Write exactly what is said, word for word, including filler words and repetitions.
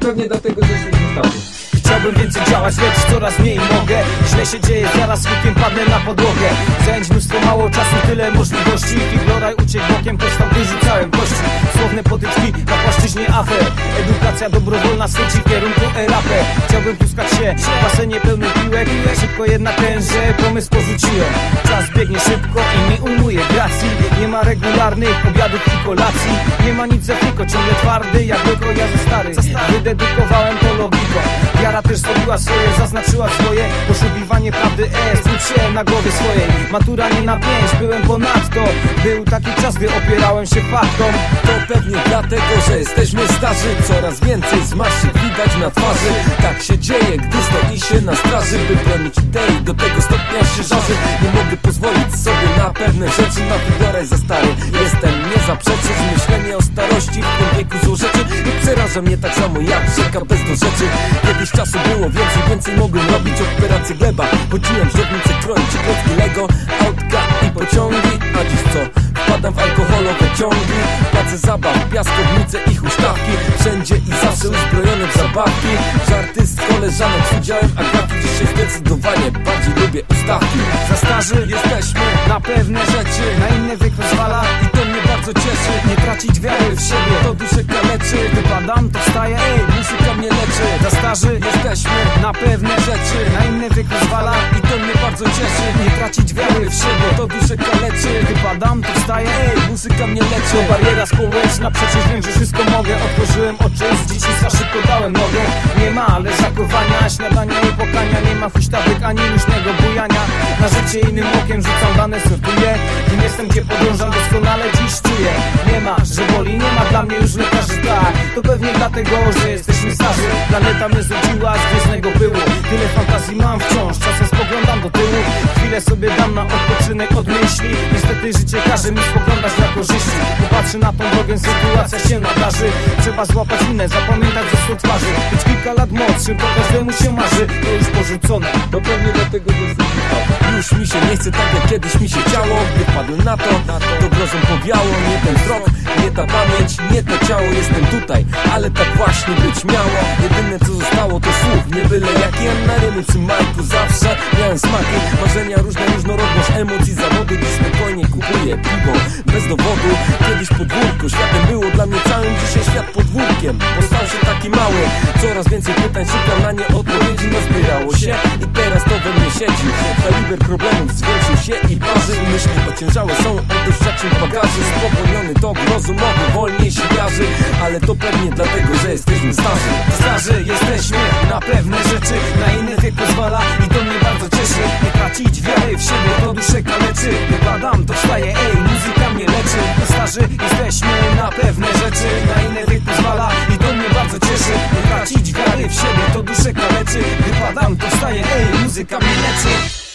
pewnie dlatego, że jesteśmy starzy. Chciałbym więcej działać, lecz coraz mniej mogę. Źle się dzieje, zaraz hukiem padnę na podłogę. Zajęć mnóstwo, mało czasu, tyle możliwości. Figloraj uciekł bokiem, postał wyrzucałem kości. Słowne potyczki na płaszczyźnie afer. Edukacja dobrowolna skręci w kierunku e-rapę. Chciałbym tuskać się w basenie pełny piłek. Szybko jednak ten, że pomysł porzuciłem. Czas biegnie szybko i nie umuje gracji. Nie ma regularnych obiadów i kolacji. Nie ma nic za friko, ciągle twardy jak tylko ja ze stary. Wydedukowałem to logiką. Wiara też zrobiła swoje, zaznaczyła swoje. Poszukiwanie prawdy, e, skup się na głowie swojej. Matura nie na pięć, byłem ponadto. Był taki czas, gdy opierałem się faktom. To pewnie dlatego, że jesteśmy starzy. Coraz więcej zmarszczek widać na twarzy. Tak się dzieje, gdy stoi się na straży, by bronić idei, do tego stopnia się żarzy. Nie mogę pozwolić sobie na pewne rzeczy. Na figurę za stary jestem, nie zaprzeczę. Myślenie o starości w tym wieku złorzeczy. Przeraża mnie tak samo jak rzeka bez do rzeczy. Kiedyś czasu było więcej, więcej mogłem robić. Operację gleba, chodziłem żołnierze kroić klocki Lego, autka i pociągi. A dziś co? Wpadam w alkoholowe ciągi. Place zabaw, piaskownice i huśtawki. Wszędzie i zawsze uzbrojone w zabawki. Żarty z koleżanek z udziałem Agaty. Dzisiaj zdecydowanie bardziej lubię ustawki. Za starzy jesteśmy na pewne rzeczy, na inne wiek rozwala i to mnie bardzo cieszy. Nie tracić wiary w siebie, to duszę kaleczy. Wypadam, to wstaję, ej, muzyka mnie leczy. Za starzy jesteśmy na pewne rzeczy, na inny wiek rozwala i to mnie bardzo cieszy. Nie tracić wiary w siebie, to duszę kaleczy. Wypadam, to wstaję, ej, muzyka mnie leczy. To bariera społeczna, przecież wiem, że wszystko mogę. Otworzyłem oczy, z dzieciństwa szybko dałem nogę. Nie ma leżakowania, śniadania i pokania. Nie ma huśtawek ani luźnego bujania. Na życie innym okiem rzucam dane, sortuję. Kim jestem, gdzie podążam, doskonale dziś czuję. Nie ma, że boli, nie ma dla mnie już lekarzy, tak. To pewnie dlatego, że jesteśmy starzy. Planeta mnie znudziła z gwiezdnego pyłu. Tyle fantazji mam wciąż, czasem spoglądam do tyłu. Chwilę sobie dam na odpoczynek od myśli. Niestety życie każe mi spoglądać na korzyści. Popatrzę na tą drogę, sytuacja się nadarzy. Trzeba złapać minę, zapamiętać ze twarzy. Być kilka lat młodszym, to każdemu się marzy. To już porzucone, To pewnie dlatego, że jesteśmy starzy. Już mi się nie chce tak jak kiedyś mi się chciało. Gdy wpadłem na to, to grozą powiało. Nie ten wzrok, nie ta pamięć, nie to ciało. Jestem tutaj, ale tak właśnie być miało. Jedyne co zostało to słuch, nie byle jakie. Na rymy przy majku zawsze miałem smaki. Marzenia różne, różnorodność emocji, zawody. Dziś spokojnie kupuję piwo bez dowodu. Kiedyś podwórko, światem było dla mnie całym. Dzisiaj świat podwórkiem, bo stał się taki mały. Coraz więcej pytań, szukam na nie odpowiedzi. Nazbierało się i teraz to we mnie siedzi. Kaliber problemów zwiększył się i parzy. Myśli ociężałe są od doświadczeń bagaży. Spowolniony tok rozumowy wolniej się jarzy. Ale to pewnie dlatego, że jesteśmy starzy. Starzy jesteśmy na pewne rzeczy, na inny wiek pozwala i to mnie bardzo cieszy. Nie tracić wiary w siebie, to duszę kaleczy. Wypadam, to wstaję, ej, muzyka mnie leczy. Starzy jesteśmy na pewne rzeczy, na inny wiek pozwala i to mnie bardzo cieszy. Nie tracić wiary w siebie, to duszę kaleczy. Wypadam, to wstaję, ej, muzyka mnie leczy.